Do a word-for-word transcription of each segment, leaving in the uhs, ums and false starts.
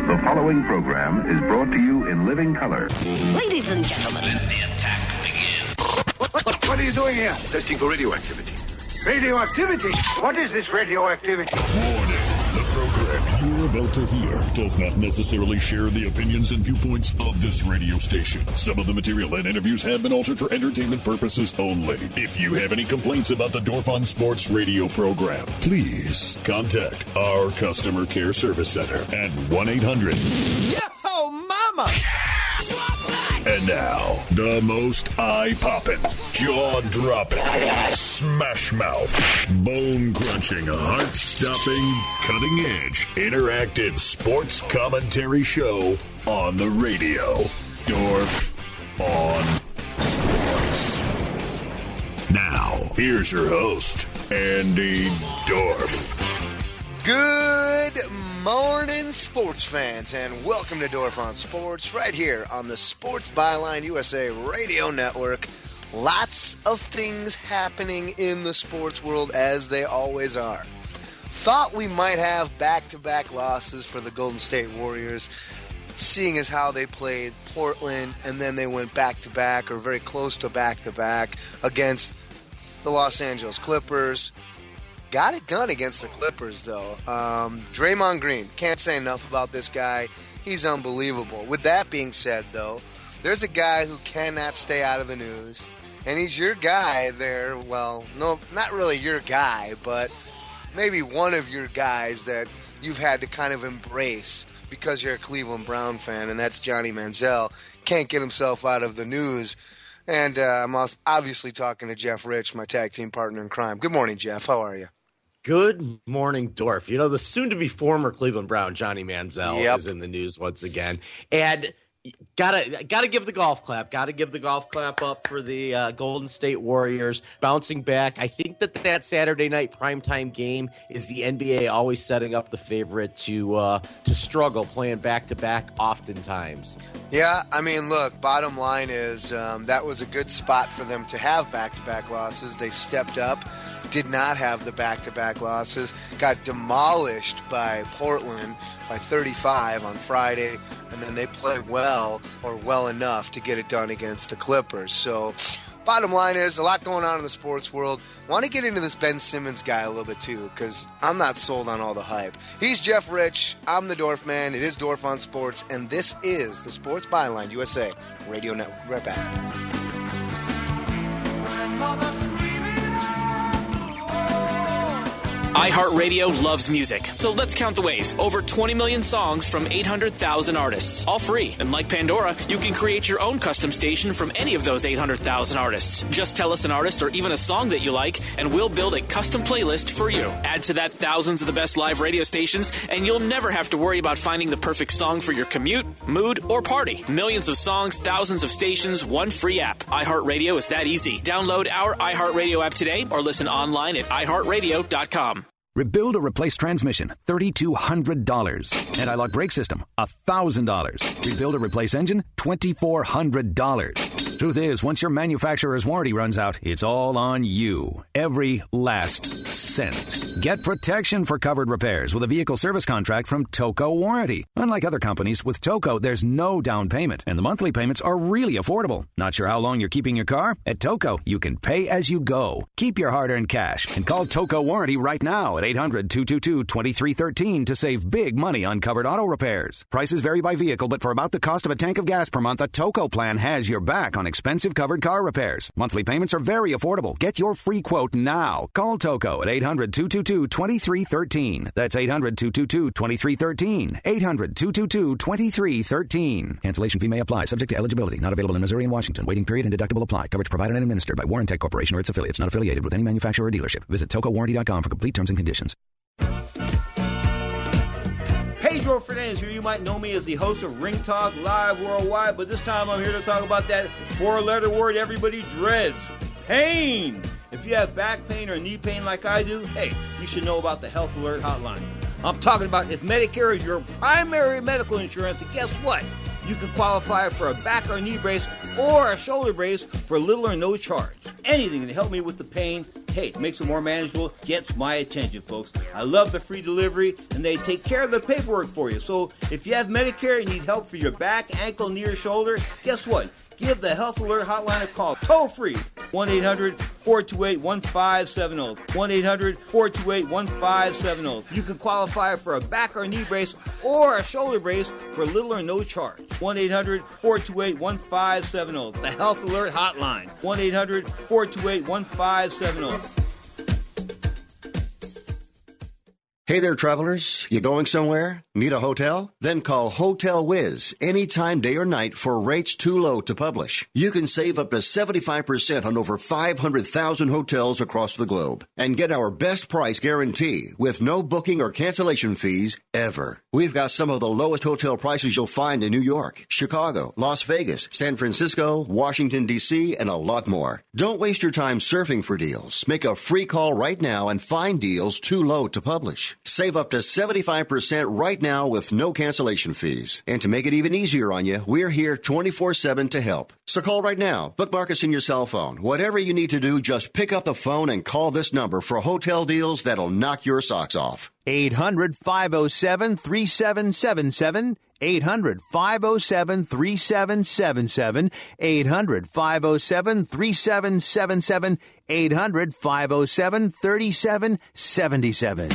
The following program is brought to you in living color. Ladies and gentlemen, let the attack begin. What, what, what are you doing here? Testing for radioactivity. Radioactivity? What is this radioactivity? Warning. The program you're about to hear does not necessarily share the opinions and viewpoints of this radio station. Some of the material and interviews have been altered for entertainment purposes only. If you have any complaints about the Dorf on Sports radio program, please contact our customer care service center at one eight hundred Yo, mama! And now, the most eye-popping, jaw-dropping, smash-mouth, bone-crunching, heart-stopping, cutting-edge, interactive sports commentary show on the radio. Dorf on Sports. Now, here's your host, Andy Dorf. Good morning, sports fans, and welcome to Dorf on Sports right here on the Sports Byline U S A Radio Network. Lots of things happening in the sports world, as they always are. Thought we might have back-to-back losses for the Golden State Warriors, seeing as how they played Portland, and then they went back-to-back, or very close to back-to-back, against the Los Angeles Clippers. Got it done against the Clippers, though. Um, Draymond Green, can't say enough about this guy. He's unbelievable. With that being said, though, there's a guy who cannot stay out of the news, and he's your guy there. Well, no, not really your guy, but maybe one of your guys that you've had to kind of embrace because you're a Cleveland Brown fan, and that's Johnny Manziel. Can't get himself out of the news. And uh, I'm obviously talking to Jeff Rich, my tag team partner in crime. Good morning, Jeff. How are you? Good morning, Dorf. You know, the soon-to-be former Cleveland Brown, Johnny Manziel, yep. is in the news once again. And gotta gotta give the golf clap. Gotta give the golf clap up for the uh, Golden State Warriors bouncing back. I think that that Saturday night primetime game is the N B A always setting up the favorite to uh, to struggle playing back-to-back oftentimes. Yeah, I mean, look, bottom line is um, that was a good spot for them to have back-to-back losses. They stepped up. Did not have the back-to-back losses, got demolished by Portland by thirty-five on Friday, and then they played well, or well enough, to get it done against the Clippers. So, bottom line is, a lot going on in the sports world. Want to get into this Ben Simmons guy a little bit, too, because I'm not sold on all the hype. He's Jeff Rich, I'm the Dorf Man, it is Dorf on Sports, and this is the Sports Byline U S A Radio Network. Right back. iHeartRadio loves music, so let's count the ways. Over twenty million songs from eight hundred thousand artists, all free. And like Pandora, you can create your own custom station from any of those eight hundred thousand artists. Just tell us an artist or even a song that you like, and we'll build a custom playlist for you. Add to that thousands of the best live radio stations, and you'll never have to worry about finding the perfect song for your commute, mood, or party. Millions of songs, thousands of stations, one free app. iHeartRadio is that easy. Download our iHeartRadio app today or listen online at i heart radio dot com. Rebuild or replace transmission, three thousand two hundred dollars. Anti-lock brake system, one thousand dollars. Rebuild or replace engine, two thousand four hundred dollars. Truth is, once your manufacturer's warranty runs out, it's all on you. Every last cent. Get protection for covered repairs with a vehicle service contract from Toco Warranty. Unlike other companies, with Toco, there's no down payment, and the monthly payments are really affordable. Not sure how long you're keeping your car? At Toco, you can pay as you go. Keep your hard-earned cash and call Toco Warranty right now at eight hundred, two two two, two three one three to save big money on covered auto repairs. Prices vary by vehicle, but for about the cost of a tank of gas per month, a Toco plan has your back on expensive covered car repairs. Monthly payments are very affordable. Get your free quote now. Call Toco at eight hundred, two two two, two three one three. That's eight hundred, two two two, two three one three. eight hundred, two two two, two three one three. Cancellation fee may apply. Subject to eligibility. Not available in Missouri and Washington. Waiting period and deductible apply. Coverage provided and administered by Warrantech Corporation or its affiliates. Not affiliated with any manufacturer or dealership. Visit toco warranty dot com for complete terms and conditions. Pedro Fernandez here. You might know me as the host of Ring Talk Live Worldwide, but this time I'm here to talk about that four-letter word everybody dreads, pain. If you have back pain or knee pain like I do, hey, you should know about the Health Alert Hotline. I'm talking about if Medicare is your primary medical insurance, and guess what? You can qualify for a back or knee brace or a shoulder brace for little or no charge. Anything to help me with the pain, hey, it makes it more manageable, gets my attention, folks. I love the free delivery, and they take care of the paperwork for you. So if you have Medicare and need help for your back, ankle, knee, or shoulder, guess what? Give the Health Alert Hotline a call, toll free, one eight hundred four two eight one five seven zero, one eight hundred four two eight one five seven zero. You can qualify for a back or knee brace or a shoulder brace for little or no charge. one eight hundred four two eight one five seven zero, the Health Alert Hotline, one eight hundred four two eight one five seven zero. Hey there, travelers. You going somewhere? Need a hotel? Then call Hotel Wiz anytime, day or night, for rates too low to publish. You can save up to seventy-five percent on over five hundred thousand hotels across the globe and get our best price guarantee with no booking or cancellation fees ever. We've got some of the lowest hotel prices you'll find in New York, Chicago, Las Vegas, San Francisco, Washington, D C, and a lot more. Don't waste your time surfing for deals. Make a free call right now and find deals too low to publish. Save up to seventy-five percent right now with no cancellation fees. And to make it even easier on you, we're here twenty-four seven to help. So call right now. Bookmark us in your cell phone. Whatever you need to do, just pick up the phone and call this number for hotel deals that'll knock your socks off. eight hundred five oh seven three seven seven seven. eight hundred five oh seven three seven seven seven. eight hundred five oh seven three seven seven seven. eight hundred five oh seven three seven seven seven.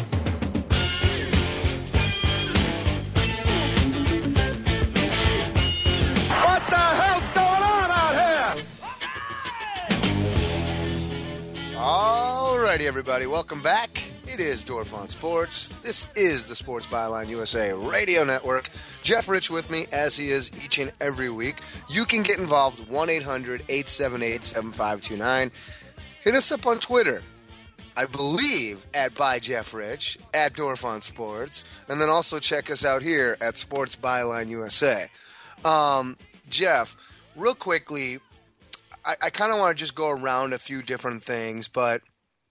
Alrighty, everybody, welcome back. It is Dorf on Sports. This is the Sports Byline U S A Radio Network. Jeff Rich with me, as he is each and every week. You can get involved, one eight hundred eight seven eight seven five two nine. Hit us up on Twitter, I believe, at By Jeff Rich, at Dorf on Sports, and then also check us out here at Sports Byline U S A. Um, Jeff, real quickly, I, I kind of want to just go around a few different things, but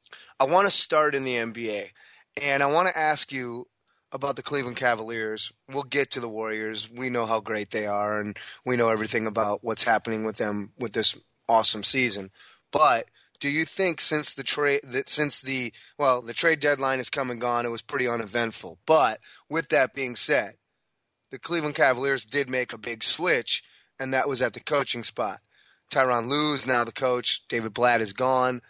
I want to start in the N B A, and I want to ask you about the Cleveland Cavaliers. We'll get to the Warriors. We know how great they are, and we know everything about what's happening with them with this awesome season. But do you think since the trade that since the well the trade deadline has come and gone, it was pretty uneventful. But with that being said, the Cleveland Cavaliers did make a big switch, and that was at the coaching spot. Tyronn Lue is now the coach. David Blatt is gone.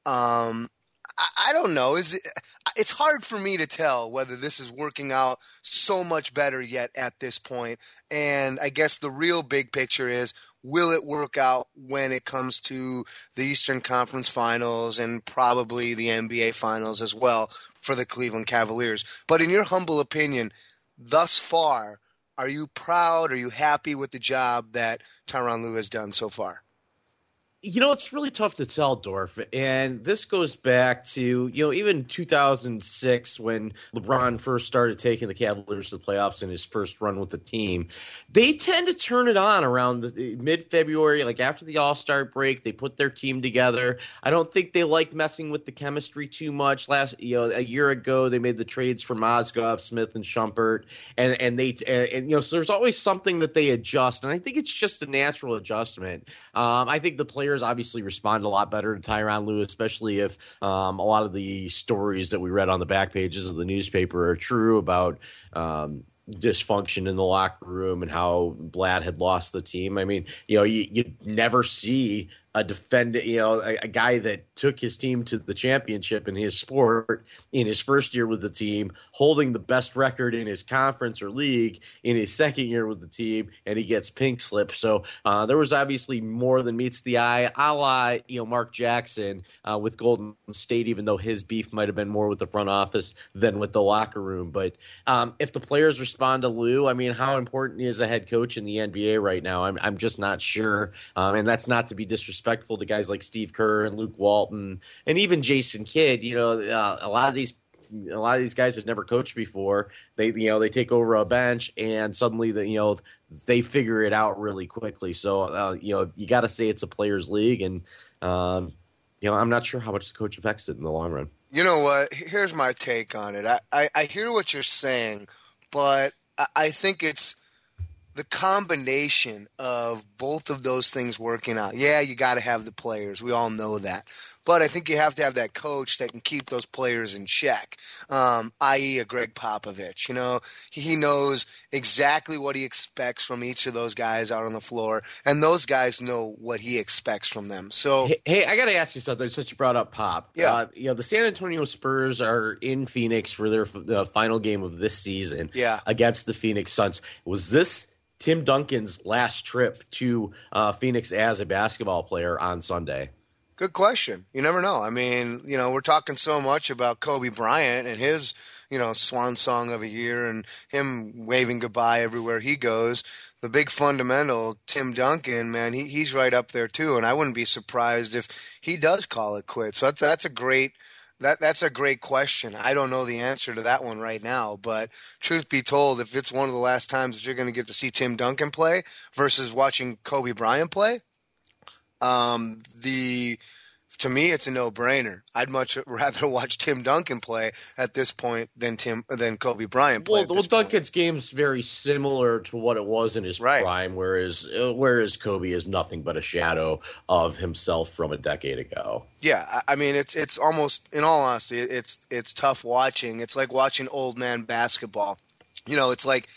Um, I, I don't know. Is it, it's hard for me to tell whether this is working out so much better yet at this point. And I guess the real big picture is, will it work out when it comes to the Eastern Conference Finals and probably the N B A Finals as well for the Cleveland Cavaliers? But in your humble opinion, thus far, are you proud? Are you happy with the job that Tyronn Lue has done so far? You know, it's really tough to tell, Dorf. And this goes back to, you know, even two thousand six when LeBron first started taking the Cavaliers to the playoffs in his first run with the team. They tend to turn it on around the mid-February, like after the All-Star break. They put their team together. I don't think they like messing with the chemistry too much. Last, you know, a year ago, they made the trades for Mozgov, Smith, and Shumpert. And, and they, and, and, you know, so there's always something that they adjust. And I think it's just a natural adjustment. Um, I think the players obviously respond a lot better to Tyronn Lue, especially if um, a lot of the stories that we read on the back pages of the newspaper are true about um, dysfunction in the locker room and how Blatt had lost the team. I mean, you know, you, you never see a defendant, you know, a, a guy that took his team to the championship in his sport in his first year with the team, holding the best record in his conference or league in his second year with the team, and he gets pink slip. So uh, there was obviously more than meets the eye, a la, you know, Mark Jackson uh, with Golden State, even though his beef might have been more with the front office than with the locker room. But um, if the players respond to Lue, I mean, how important is a head coach in the N B A right now? I'm, I'm just not sure. Um, and that's not to be disrespectful to guys like Steve Kerr and Luke Walton and even Jason Kidd. You know, uh, a lot of these a lot of these guys have never coached before. They, you know, they take over a bench and suddenly, the, you know, they figure it out really quickly. So, uh, you know, you got to say it's a players' league, and um, you know, I'm not sure how much the coach affects it in the long run. You know what? Here's my take on it. I, I, I hear what you're saying, but I, I think it's the combination of both of those things working out. Yeah, you got to have the players. We all know that. But I think you have to have that coach that can keep those players in check, um, that is a Greg Popovich. You know, he knows exactly what he expects from each of those guys out on the floor, and those guys know what he expects from them. So, hey, hey I got to ask you something since you brought up Pop. Yeah. Uh, you know, the San Antonio Spurs are in Phoenix for their the final game of this season yeah. against the Phoenix Suns. Was this Tim Duncan's last trip to uh, Phoenix as a basketball player on Sunday? Good question. You never know. I mean, you know, we're talking so much about Kobe Bryant and his, you know, swan song of a year and him waving goodbye everywhere he goes. The big fundamental, Tim Duncan, man, he he's right up there too. And I wouldn't be surprised if he does call it quits. So that's, that's a great that that's a great question. I don't know the answer to that one right now, but truth be told, if it's one of the last times that you're going to get to see Tim Duncan play versus watching Kobe Bryant play, Um, the to me, it's a no-brainer. I'd much rather watch Tim Duncan play at this point than Tim than Kobe Bryant play. Well, well Duncan's game's very similar to what it was in his right. prime, whereas uh, whereas Kobe is nothing but a shadow of himself from a decade ago. Yeah, I mean, it's it's almost, in all honesty, it's it's tough watching. It's like watching old man basketball. You know, it's like.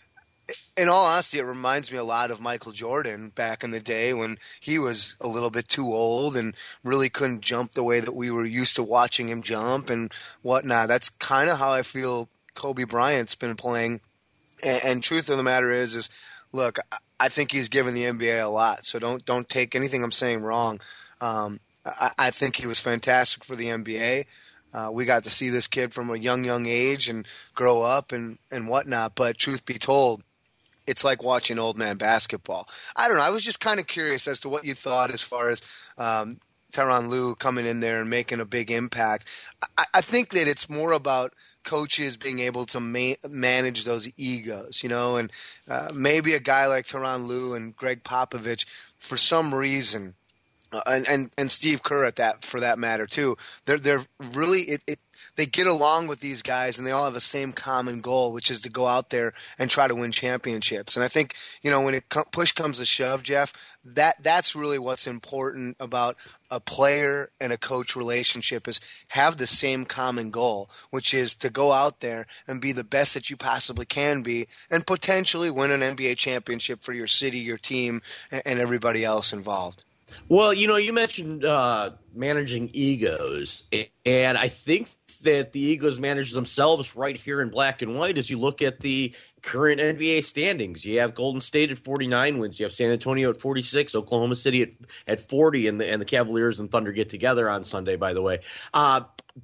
In all honesty, it reminds me a lot of Michael Jordan back in the day when he was a little bit too old and really couldn't jump the way that we were used to watching him jump and whatnot. That's kind of how I feel Kobe Bryant's been playing. And, and truth of the matter is, is look, I think he's given the N B A a lot, so don't don't take anything I'm saying wrong. Um, I, I think he was fantastic for the N B A. Uh, we got to see this kid from a young, young age and grow up and, and whatnot. But truth be told, it's like watching old man basketball. I don't know. I was just kind of curious as to what you thought as far as um, Tyronn Lue coming in there and making a big impact. I, I think that it's more about coaches being able to ma- manage those egos, you know, and uh, maybe a guy like Tyronn Lue and Greg Popovich, for some reason, uh, and, and and Steve Kerr at that for that matter too. They're they're really it. it They get along with these guys, and they all have the same common goal, which is to go out there and try to win championships. And I think, you know, when it co- push comes to shove, Jeff, that that's really what's important about a player and a coach relationship is have the same common goal, which is to go out there and be the best that you possibly can be and potentially win an N B A championship for your city, your team, and, and everybody else involved. Well, you know, you mentioned uh, managing egos, and I think that the egos manage themselves right here in black and white as you look at the current N B A standings. You have Golden State at forty-nine wins. You have San Antonio at forty-six, Oklahoma City at, at forty, and the, and the Cavaliers and Thunder get together on Sunday, by the way. Uh,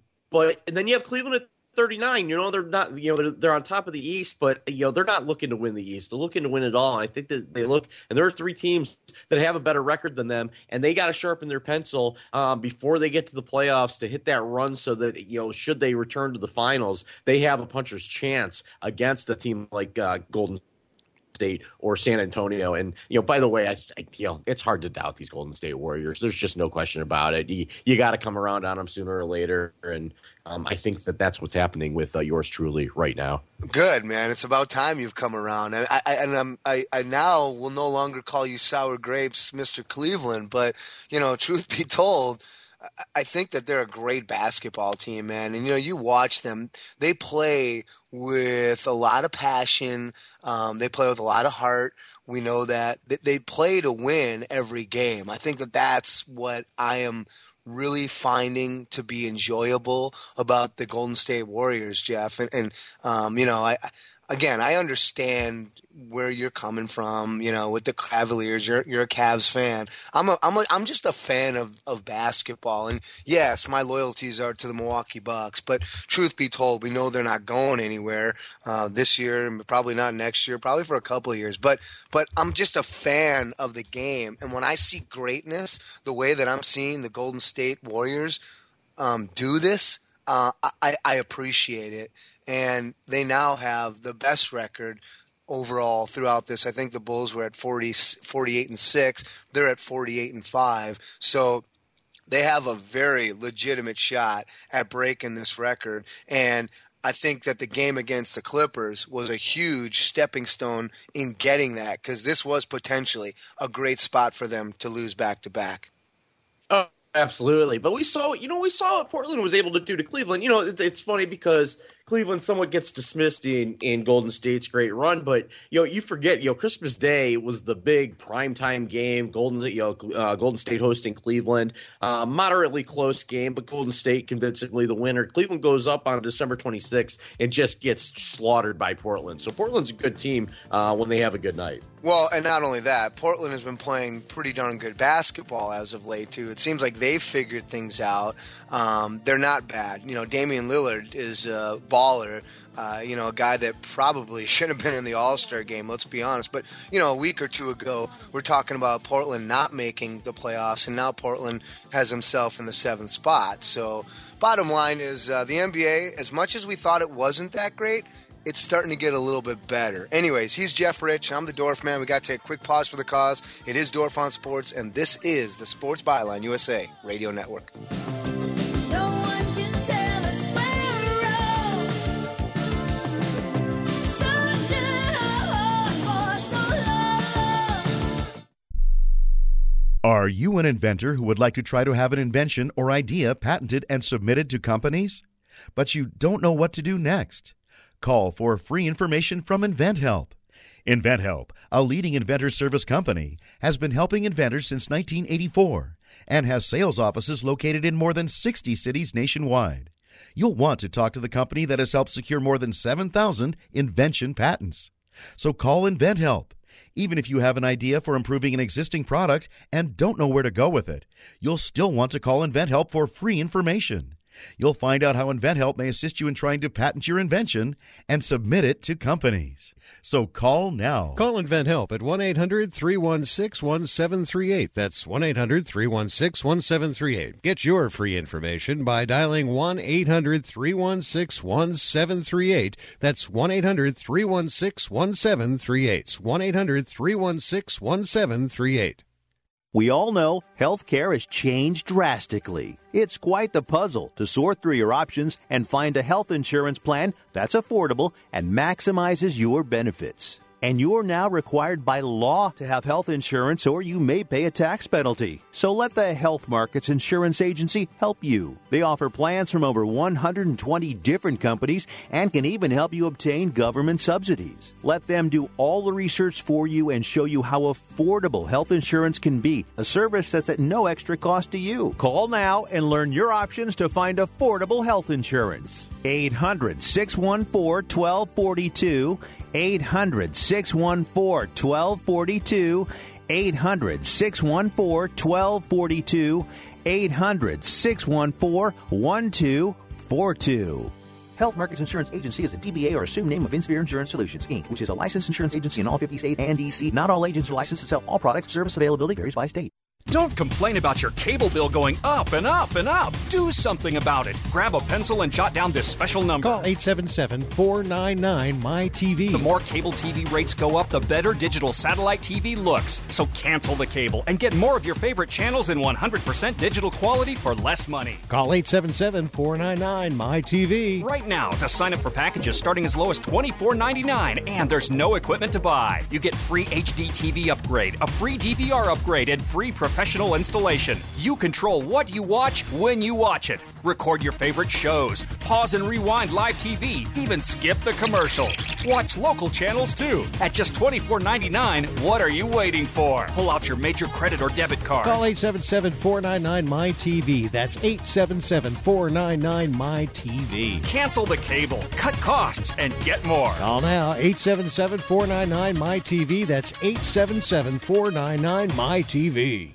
but and then you have Cleveland at thirty-nine. You know, they're not, you know, they're, they're on top of the East, but, you know, they're not looking to win the East. They're looking to win it all. And I think that they look, and there are three teams that have a better record than them, and they got to sharpen their pencil um, before they get to the playoffs to hit that run so that, you know, should they return to the finals, they have a puncher's chance against a team like uh, Golden State or San Antonio. And, you know, by the way, I, I you know, it's hard to doubt these Golden State Warriors. There's just no question about it. You, you got to come around on them sooner or later. And um, I think that that's what's happening with uh, yours truly right now. Good, man. It's about time you've come around. And I, I, and I'm, I, I now will no longer call you sour grapes, Mister Cleveland. But, you know, truth be told, I think that they're a great basketball team, man. And, you know, you watch them. They play with a lot of passion. Um, they play with a lot of heart. We know that. They play to win every game. I think that that's what I am really finding to be enjoyable about the Golden State Warriors, Jeff. And, and um, you know, I again, I understand where you're coming from, you know, with the Cavaliers. You're you're a Cavs fan. I'm a I'm a, I'm just a fan of, of basketball. And yes, my loyalties are to the Milwaukee Bucks. But truth be told, we know they're not going anywhere uh, this year, and probably not next year, probably for a couple of years. But but I'm just a fan of the game. And when I see greatness, the way that I'm seeing the Golden State Warriors um, do this, uh, I, I appreciate it. And they now have the best record overall throughout this. I think the Bulls were at forty, forty-eight and six. They're at forty-eight and five. So they have a very legitimate shot at breaking this record. And I think that the game against the Clippers was a huge stepping stone in getting that, because this was potentially a great spot for them to lose back-to-back. Oh, absolutely. But we saw, you know, we saw what Portland was able to do to Cleveland. You know, it, it's funny because Cleveland somewhat gets dismissed in, in Golden State's great run, but, you know, you forget, you know, Christmas Day was the big primetime game. Golden, you know, uh, Golden State hosting Cleveland, uh, moderately close game, but Golden State convincingly the winner. Cleveland goes up on December twenty-sixth and just gets slaughtered by Portland. So Portland's a good team uh, when they have a good night. Well, and not only that, Portland has been playing pretty darn good basketball as of late, too. It seems like they've figured things out. Um, they're not bad. You know, Damian Lillard is a baller, uh, you know, a guy that probably should have been in the All-Star game, let's be honest. But, you know, a week or two ago, we're talking about Portland not making the playoffs, and now Portland has himself in the seventh spot. So, bottom line is uh, the N B A, as much as we thought it wasn't that great, it's starting to get a little bit better. Anyways, he's Jeff Rich. I'm the Dorf Man. We got to take a quick pause for the cause. It is Dorf on Sports, and this is the Sports Byline U S A Radio Network. No one can tell us where we're wrong. Searching hard for so long. Are you an inventor who would like to try to have an invention or idea patented and submitted to companies, but you don't know what to do next? Call for free information from InventHelp. InventHelp, a leading inventor service company, has been helping inventors since nineteen eighty-four and has sales offices located in more than sixty cities nationwide. You'll want to talk to the company that has helped secure more than seven thousand invention patents. So call InventHelp. Even if you have an idea for improving an existing product and don't know where to go with it, you'll still want to call InventHelp for free information. You'll find out how InventHelp may assist you in trying to patent your invention and submit it to companies. So call now. Call InventHelp at one eight hundred three one six one seven three eight. That's one eight hundred three one six one seven three eight. Get your free information by dialing one eight hundred three one six one seven three eight. That's one eight hundred three one six one seven three eight. one eight hundred three one six one seven three eight. We all know healthcare has changed drastically. It's quite the puzzle to sort through your options and find a health insurance plan that's affordable and maximizes your benefits. And you're now required by law to have health insurance, or you may pay a tax penalty. So let the Health Markets Insurance Agency help you. They offer plans from over one hundred twenty different companies and can even help you obtain government subsidies. Let them do all the research for you and show you how affordable health insurance can be, a service that's at no extra cost to you. Call now and learn your options to find affordable health insurance. eight hundred six one four one two four two. eight hundred six one four one two four two. eight hundred six one four one two four two. eight hundred six one four one two four two. Health Markets Insurance Agency is a D B A or assumed name of Insphere Insurance Solutions, Incorporated, which is a licensed insurance agency in all fifty states and D C. Not all agents are licensed to sell all products. Service availability varies by state. Don't complain about your cable bill going up and up and up. Do something about it. Grab a pencil and jot down this special number. Call eight seven seven, four nine nine, M Y T V. The more cable T V rates go up, the better digital satellite T V looks. So cancel the cable and get more of your favorite channels in one hundred percent digital quality for less money. Call eight seven seven, four nine nine, M Y T V. Right now to sign up for packages starting as low as twenty-four ninety-nine, and there's no equipment to buy. You get free H D T V upgrade, a free D V R upgrade, and free professional installation. You control what you watch when you watch it. Record your favorite shows, pause and rewind live T V, even skip the commercials. Watch local channels too. At just twenty-four ninety-nine, what are you waiting for? Pull out your major credit or debit card. Call eight seven seven, four nine nine, M Y T V. That's eight seven seven, four nine nine, M Y T V. Cancel the cable, cut costs, and get more. Call now, eight seven seven, four nine nine, M Y T V. That's eight seven seven, four nine nine, M Y T V.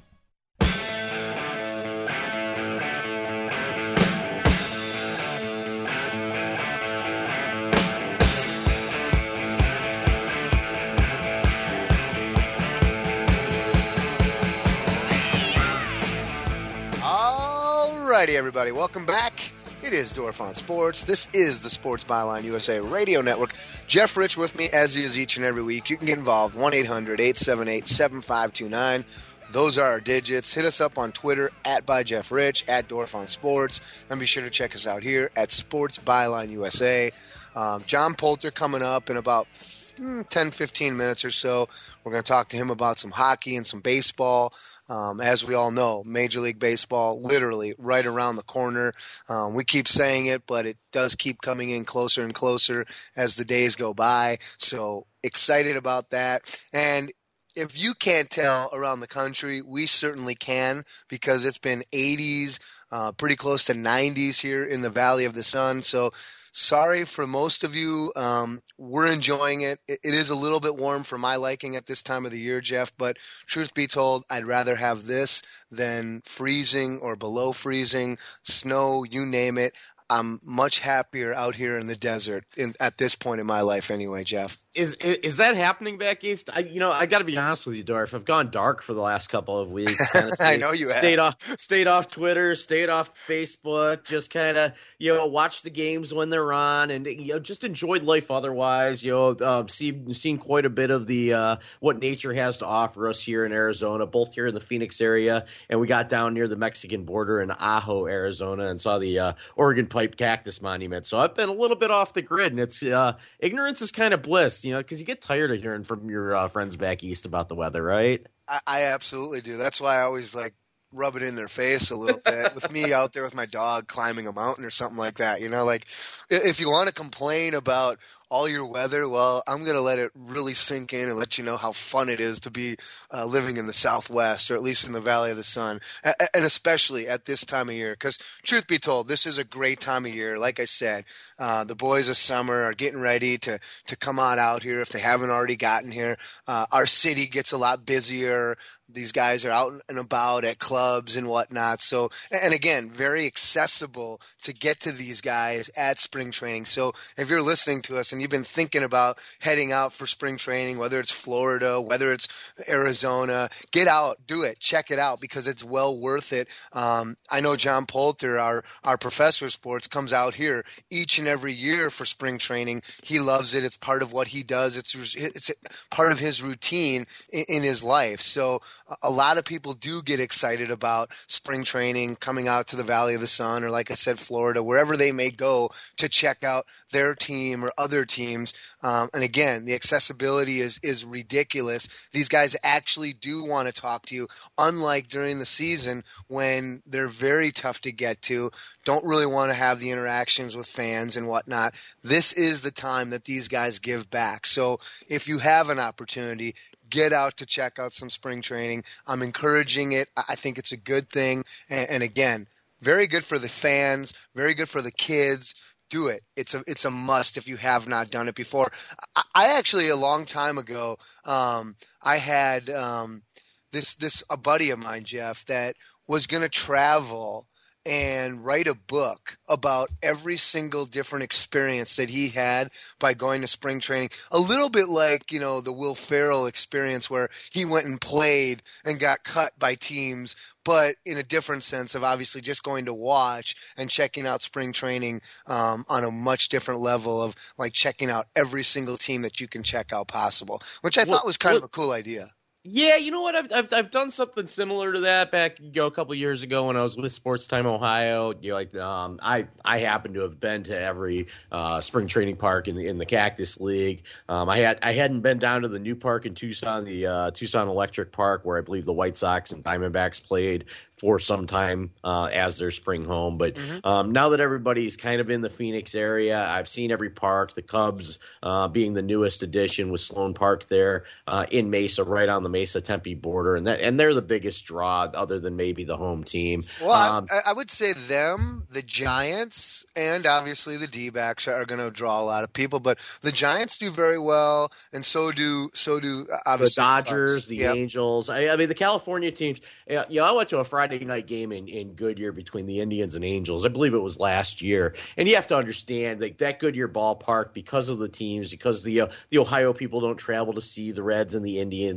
Alrighty, everybody, welcome back. It is Dorf on Sports. This is the Sports Byline U S A Radio Network. Jeff Rich with me, as he is each and every week. You can get involved, one eight hundred eight seven eight seven five two nine. Those are our digits. Hit us up on Twitter at by Jeff Rich, at Dorf on Sports, and be sure to check us out here at Sports Byline U S A. Um, John Poulter coming up in about ten, fifteen minutes or so. We're going to talk to him about some hockey and some baseball. Um, as we all know, Major League Baseball literally right around the corner. Um, we keep saying it, but it does keep coming in closer and closer as the days go by. So excited about that. And if you can't tell around the country, we certainly can, because it's been eighties, uh, pretty close to nineties here in the Valley of the Sun. So sorry for most of you. Um, we're enjoying it. it. It is a little bit warm for my liking at this time of the year, Jeff, but truth be told, I'd rather have this than freezing or below freezing, snow, you name it. I'm much happier out here in the desert in, at this point in my life anyway, Jeff. Is, is is that happening back east? I, you know, I got to be honest with you, Dorf. I've gone dark for the last couple of weeks. Kind of stayed, I know you have. Stayed off, stayed off Twitter, stayed off Facebook. Just kind of, you know, watch the games when they're on, and you know, just enjoyed life otherwise. You know, uh, seen seen quite a bit of the uh, what nature has to offer us here in Arizona, both here in the Phoenix area, and we got down near the Mexican border in Ajo, Arizona, and saw the uh, Oregon Pipe Cactus Monument. So I've been a little bit off the grid, and it's uh, ignorance is kind of bliss. You know, because you get tired of hearing from your uh, friends back east about the weather, right? I, I absolutely do. That's why I always like rub it in their face a little bit with me out there with my dog climbing a mountain or something like that. You know, like if you want to complain about all your weather, well, I'm going to let it really sink in and let you know how fun it is to be uh, living in the Southwest, or at least in the Valley of the Sun, and especially at this time of year. Because truth be told, this is a great time of year. Like I said, uh, the boys of summer are getting ready to, to come on out here if they haven't already gotten here. Uh, our city gets a lot busier. These guys are out and about at clubs and whatnot. So, and again, very accessible to get to these guys at spring training. So if you're listening to us and you've been thinking about heading out for spring training, whether it's Florida, whether it's Arizona, get out, do it, check it out, because it's well worth it. Um, I know John Poulter, our, our professor of sports, comes out here each and every year for spring training. He loves it. It's part of what he does. It's, it's part of his routine in, in his life. So a lot of people do get excited about spring training, coming out to the Valley of the Sun, or like I said, Florida, wherever they may go to check out their team or other teams. Um, and again, the accessibility is, is ridiculous. These guys actually do want to talk to you, unlike during the season when they're very tough to get to, don't really want to have the interactions with fans and whatnot. This is the time that these guys give back. So if you have an opportunity, get out to check out some spring training. I'm encouraging it. I think it's a good thing. And, and again, very good for the fans, very good for the kids. Do it. It's a it's a must if you have not done it before. I, I actually, a long time ago, um, I had um, this this a buddy of mine, Jeff, that was going to travel and write a book about every single different experience that he had by going to spring training. A little bit like, you know, the Will Ferrell experience where he went and played and got cut by teams, but in a different sense of obviously just going to watch and checking out spring training um, on a much different level of like checking out every single team that you can check out possible, which I well, thought was kind well, of a cool idea. Yeah, you know what? I've I've I've done something similar to that back you know, a couple of years ago when I was with Sports Time Ohio. You know, like um, I I happen to have been to every uh, spring training park in the in the Cactus League. Um, I had I hadn't been down to the new park in Tucson, the uh, Tucson Electric Park, where I believe the White Sox and Diamondbacks played for some time uh, as their spring home. But mm-hmm. um, now that everybody's kind of in the Phoenix area, I've seen every park. The Cubs uh, being the newest addition with Sloan Park there uh, in Mesa, right on the Mesa Tempe border, and that and they're the biggest draw other than maybe the home team. Well, um, I, I would say them, the Giants, and obviously the D-backs are going to draw a lot of people. But the Giants do very well, and so do so do obviously the Dodgers, the, the yep. Angels. I, I mean, the California teams. You know, I went to a Friday night game in, in Goodyear between the Indians and Angels. I believe it was last year, and you have to understand that that Goodyear ballpark, because of the teams, because the uh, the Ohio people don't travel to see the Reds and the Indians, it's a little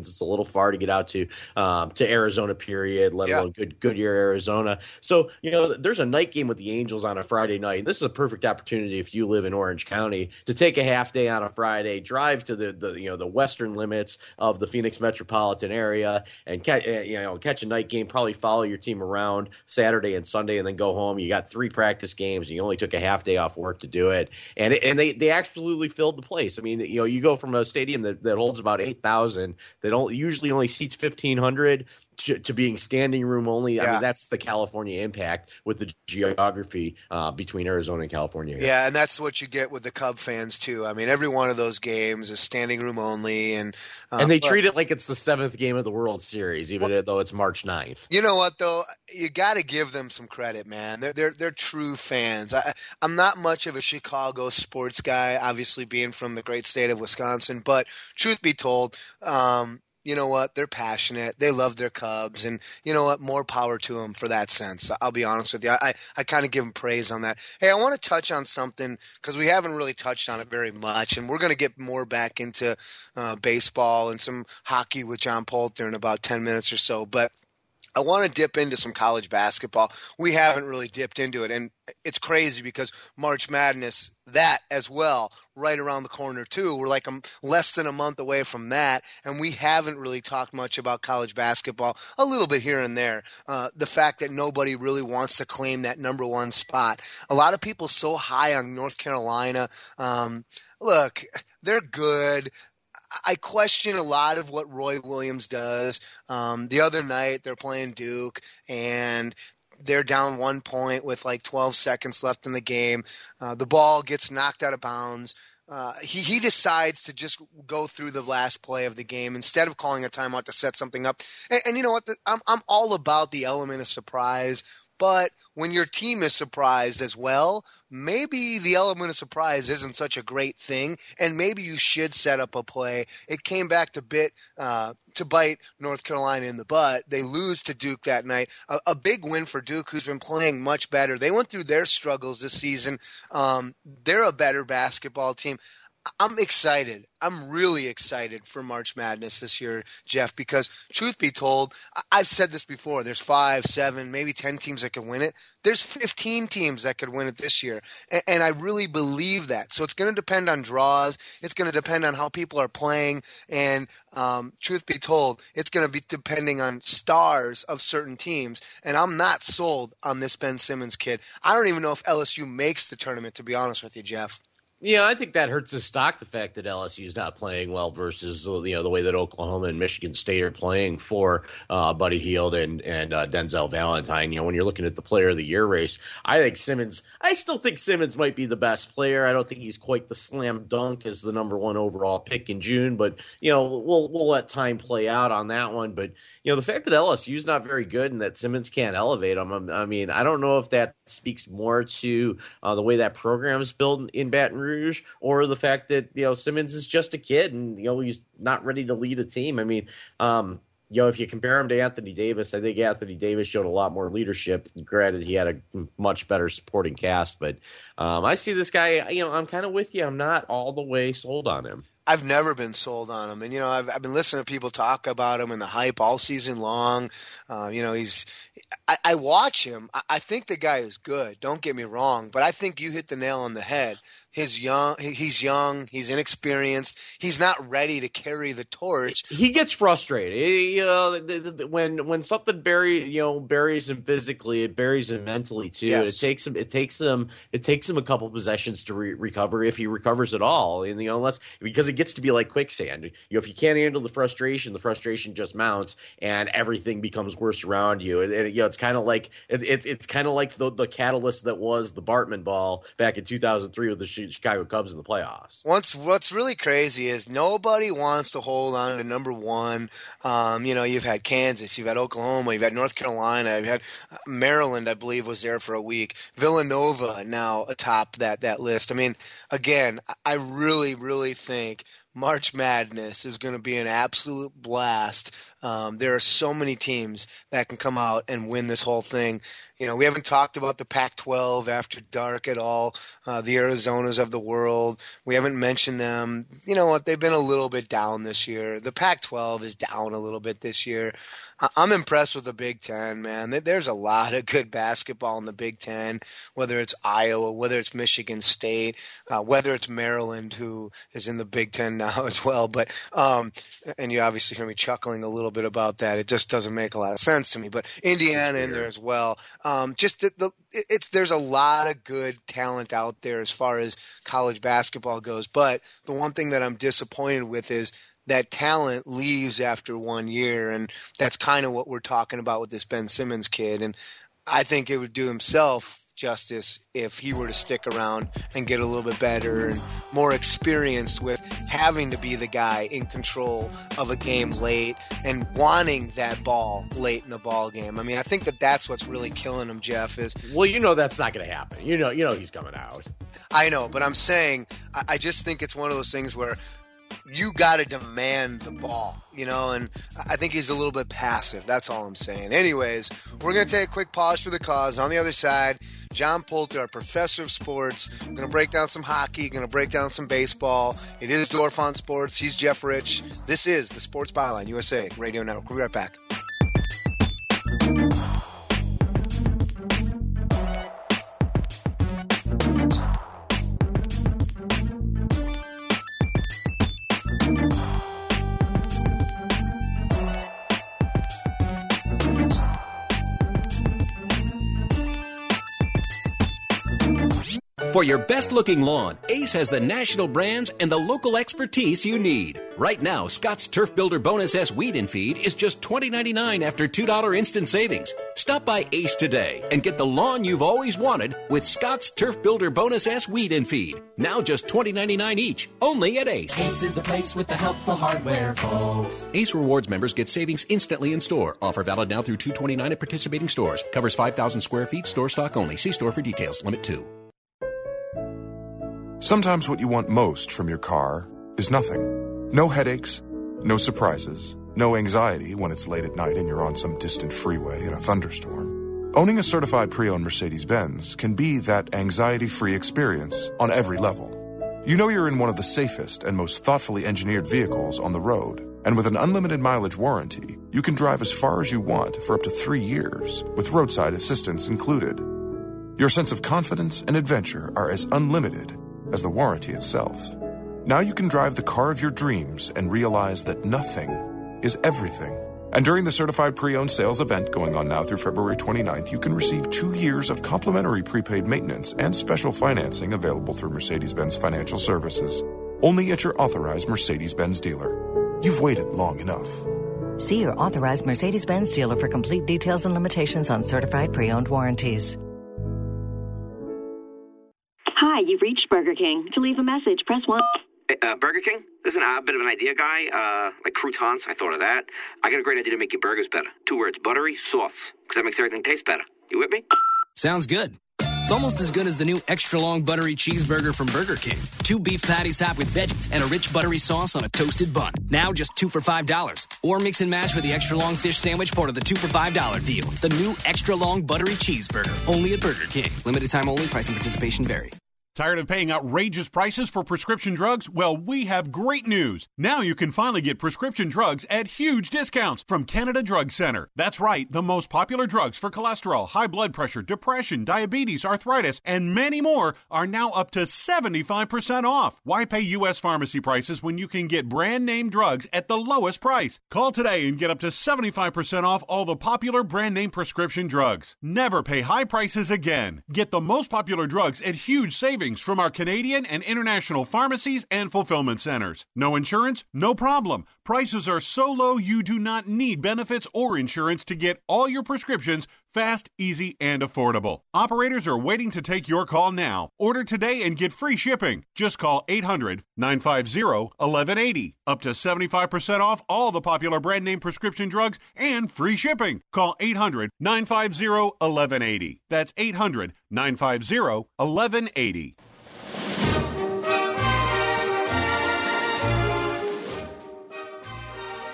far to get out to um, to Arizona, period, let Yeah. alone good Goodyear, Arizona. So, you know, there's a night game with the Angels on a Friday night. This is a perfect opportunity if you live in Orange County to take a half day on a Friday, drive to the, the you know the western limits of the Phoenix metropolitan area, and catch, you know catch a night game. Probably follow your team around Saturday and Sunday, and then go home. You got three practice games, and you only took a half day off work to do it, and it, and they they absolutely filled the place. I mean, you know, you go from a stadium that, that holds about eight thousand, that don't, usually only seats fifteen hundred. To, to being standing room only. I Yeah. mean, that's the California impact with the geography uh, between Arizona and California. here. Yeah, and that's what you get with the Cub fans too. I mean, every one of those games is standing room only, and um, And they but- treat it like it's the seventh game of the World Series, even though it's March ninth. You know what though? You got to give them some credit, man. They're they're they're true fans. I, I'm not much of a Chicago sports guy, obviously being from the great state of Wisconsin. But truth be told, um, you know what? They're passionate. They love their Cubs, and you know what? More power to them for that sense. I'll be honest with you. I I, I kind of give them praise on that. Hey, I want to touch on something because we haven't really touched on it very much, and we're going to get more back into uh, baseball and some hockey with John Poulter in about ten minutes or so, but I want to dip into some college basketball. We haven't really dipped into it, and it's crazy because March Madness, that as well, right around the corner too. We're like a, less than a month away from that, and we haven't really talked much about college basketball, a little bit here and there. Uh, the fact that nobody really wants to claim that number one spot. A lot of people so high on North Carolina. Um, look, they're good. I question a lot of what Roy Williams does. Um, the other night, they're playing Duke, and they're down one point with like twelve seconds left in the game. Uh, the ball gets knocked out of bounds. Uh, he, he decides to just go through the last play of the game instead of calling a timeout to set something up. And, and you know what? The, I'm, I'm all about the element of surprise. But when your team is surprised as well, maybe the element of surprise isn't such a great thing, and maybe you should set up a play. It came back to bit uh, to bite North Carolina in the butt. They lose to Duke that night. A, a big win for Duke, who's been playing much better. They went through their struggles this season. Um, they're a better basketball team. I'm excited. I'm really excited for March Madness this year, Jeff, because truth be told, I've said this before, there's five, seven, maybe ten teams that could win it. There's fifteen teams that could win it this year, and, and I really believe that. So it's going to depend on draws. It's going to depend on how people are playing, and um, truth be told, it's going to be depending on stars of certain teams, and I'm not sold on this Ben Simmons kid. I don't even know if L S U makes the tournament, to be honest with you, Jeff. Yeah, I think that hurts his stock, the fact that L S U is not playing well versus you know the way that Oklahoma and Michigan State are playing for uh, Buddy Hield and and uh, Denzel Valentine. You know, when you're looking at the Player of the Year race, I think Simmons. I still think Simmons might be the best player. I don't think he's quite the slam dunk as the number one overall pick in June, but you know we'll we'll let time play out on that one. But you know the fact that L S U is not very good and that Simmons can't elevate him. I mean, I don't know if that speaks more to uh, the way that program is built in Baton Rouge. Rouge, or the fact that you know Simmons is just a kid and you know he's not ready to lead a team. I mean, um, you know, if you compare him to Anthony Davis, I think Anthony Davis showed a lot more leadership. Granted, he had a much better supporting cast, but um, I see this guy. You know, I'm kind of with you. I'm not all the way sold on him. I've never been sold on him. And, you know, I've, I've been listening to people talk about him and the hype all season long. Uh, you know, he's I, I watch him. I, I think the guy is good. Don't get me wrong. But I think you hit the nail on the head. His young, he's young. He's inexperienced. He's not ready to carry the torch. He gets frustrated. He, uh, the, the, when when something bury, you know buries him physically, it buries him mentally too. Yes. It takes him. It takes him. It takes him a couple possessions to re- recover, if he recovers at all. And you know, unless because it gets to be like quicksand. You know, if you can't handle the frustration, the frustration just mounts, and everything becomes worse around you. And, and you know, it's kind of like it, it, it's kind of like the the catalyst that was the Bartman ball back in two thousand three with the Chicago Cubs in the playoffs. What's what's really crazy is nobody wants to hold on to number one. Um, you know, you've had Kansas, you've had Oklahoma, you've had North Carolina, you've had Maryland, I believe, was there for a week. Villanova now atop that that list. I mean, again, I really, really think March Madness is going to be an absolute blast. Um, there are so many teams that can come out and win this whole thing. You know, we haven't talked about the Pac twelve after dark at all, uh, the Arizonas of the world. We haven't mentioned them. You know what? They've been a little bit down this year. The Pac twelve is down a little bit this year. I- I'm impressed with the Big Ten, man. There's a lot of good basketball in the Big Ten, whether it's Iowa, whether it's Michigan State, uh, whether it's Maryland, who is in the Big Ten now as well. But um, and you obviously hear me chuckling a little bit about that. It just doesn't make a lot of sense to me. But Indiana in there as well. Um, just the, the it's there's a lot of good talent out there as far as college basketball goes. But the one thing that I'm disappointed with is that talent leaves after one year, and that's kind of what we're talking about with this Ben Simmons kid. And I think it would do himself justice if he were to stick around and get a little bit better and more experienced with having to be the guy in control of a game late and wanting that ball late in a ball game. I mean, I think that that's what's really killing him, Jeff, is... Well, you know that's not going to happen. You know, you know he's coming out. I know, but I'm saying, I, I just think it's one of those things where you got to demand the ball, you know, and I think he's a little bit passive. That's all I'm saying. Anyways, we're going to take a quick pause for the cause. On the other side, John Poulter, our professor of sports, going to break down some hockey, going to break down some baseball. It is Dorf on Sports. He's Jeff Rich. This is the Sports Byline U S A Radio Network. We'll be right back. For your best-looking lawn, Ace has the national brands and the local expertise you need. Right now, Scott's Turf Builder Bonus S Weed and Feed is just twenty ninety-nine after two dollars instant savings. Stop by Ace today and get the lawn you've always wanted with Scott's Turf Builder Bonus S Weed and Feed. Now just twenty ninety-nine each, only at Ace. Ace is the place with the helpful hardware, folks. Ace Rewards members get savings instantly in store. Offer valid now through two twenty-nine at participating stores. Covers five thousand square feet, store stock only. See store for details. Limit two. Sometimes what you want most from your car is nothing. No headaches, no surprises, no anxiety when it's late at night and you're on some distant freeway in a thunderstorm. Owning a certified pre-owned Mercedes-Benz can be that anxiety-free experience on every level. You know you're in one of the safest and most thoughtfully engineered vehicles on the road, and with an unlimited mileage warranty, you can drive as far as you want for up to three years, with roadside assistance included. Your sense of confidence and adventure are as unlimited as the warranty itself. Now you can drive the car of your dreams and realize that nothing is everything. And during the Certified Pre-Owned Sales event going on now through February twenty-ninth, you can receive two years of complimentary prepaid maintenance and special financing available through Mercedes-Benz Financial Services. Only at your authorized Mercedes-Benz dealer. You've waited long enough. See your authorized Mercedes-Benz dealer for complete details and limitations on certified pre-owned warranties. Hi, you've reached Burger King. To leave a message, press one. Uh, Burger King? Listen, I'm a bit of an idea guy. Uh, like croutons, I thought of that. I got a great idea to make your burgers better. Two words, buttery sauce. Because that makes everything taste better. You with me? Sounds good. It's almost as good as the new extra-long buttery cheeseburger from Burger King. Two beef patties topped with veggies and a rich buttery sauce on a toasted bun. Now just two for five dollars. Or mix and match with the extra-long fish sandwich, part of the two for five dollars deal. The new extra-long buttery cheeseburger. Only at Burger King. Limited time only. Price and participation vary. Tired of paying outrageous prices for prescription drugs? Well, we have great news. Now you can finally get prescription drugs at huge discounts from Canada Drug Center. That's right, the most popular drugs for cholesterol, high blood pressure, depression, diabetes, arthritis, and many more are now up to seventy-five percent off. Why pay U S pharmacy prices when you can get brand name drugs at the lowest price? Call today and get up to seventy-five percent off all the popular brand name prescription drugs. Never pay high prices again. Get the most popular drugs at huge savings from our Canadian and international pharmacies and fulfillment centers. No insurance? No problem. Prices are so low you do not need benefits or insurance to get all your prescriptions fast, easy, and affordable. Operators are waiting to take your call now. Order today and get free shipping. Just call eight hundred, nine five zero, one one eight zero. Up to seventy-five percent off all the popular brand name prescription drugs and free shipping. Call eight hundred, nine five zero, one one eight zero. That's eight hundred, nine five zero, one one eight zero.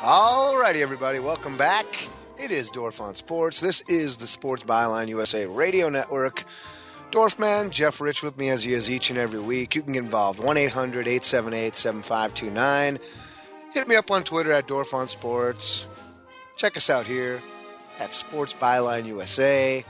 All righty, everybody. Welcome back. It is Dorf on Sports. This is the Sports Byline U S A Radio Network. Dorfman, Jeff Rich with me as he is each and every week. You can get involved. one eight hundred eight seven eight seven five two nine. Hit me up on Twitter at Dorf on Sports. Check us out here at Sports Byline U S A.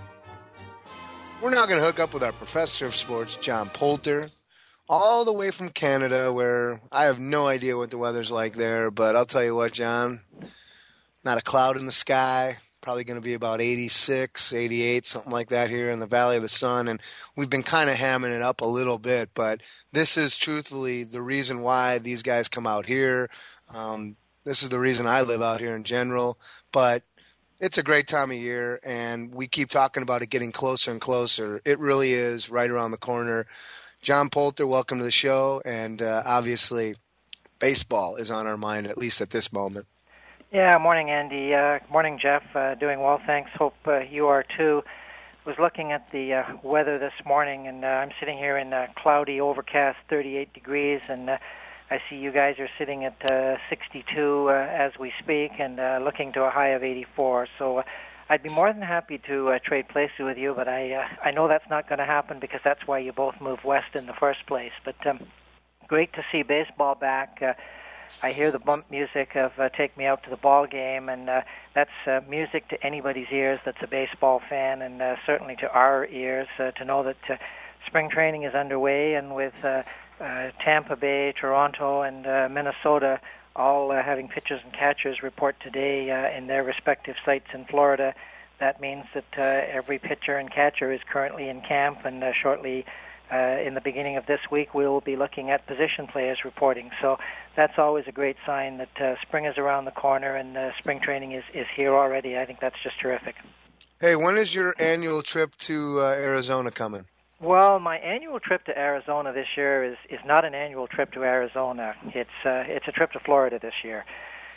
We're now going to hook up with our professor of sports, John Poulter, all the way from Canada, where I have no idea what the weather's like there, but I'll tell you what, John, not a cloud in the sky, probably going to be about eighty-six, eighty-eight, something like that here in the Valley of the Sun, and we've been kind of hamming it up a little bit, but this is truthfully the reason why these guys come out here. Um, this is the reason I live out here in general, but it's a great time of year, and we keep talking about it getting closer and closer. It really is right around the corner. John Poulter, welcome to the show, and uh, obviously baseball is on our mind, at least at this moment. Yeah, morning, Andy. Uh, morning, Jeff. Uh, doing well, thanks. Hope uh, you are too. Was looking at the uh, weather this morning, and uh, I'm sitting here in uh, cloudy, overcast, thirty-eight degrees, and uh, I see you guys are sitting at uh, sixty-two uh, as we speak, and uh, looking to a high of eighty-four. So uh, I'd be more than happy to uh, trade places with you, but I uh, I know that's not going to happen because that's why you both moved west in the first place. But um, great to see baseball back. Uh, I hear the bump music of uh, Take Me Out to the Ball Game, and uh, that's uh, music to anybody's ears that's a baseball fan, and uh, certainly to our ears uh, to know that uh, spring training is underway, and with uh, uh, Tampa Bay, Toronto, and uh, Minnesota all uh, having pitchers and catchers report today uh, in their respective sites in Florida. That means that uh, every pitcher and catcher is currently in camp, and uh, shortly uh, in the beginning of this week we will be looking at position players reporting. So that's always a great sign that uh, spring is around the corner and uh, spring training is, is here already. I think that's just terrific. Hey, when is your annual trip to uh, Arizona coming? Well, my annual trip to Arizona this year is, is not an annual trip to Arizona. It's uh, it's a trip to Florida this year.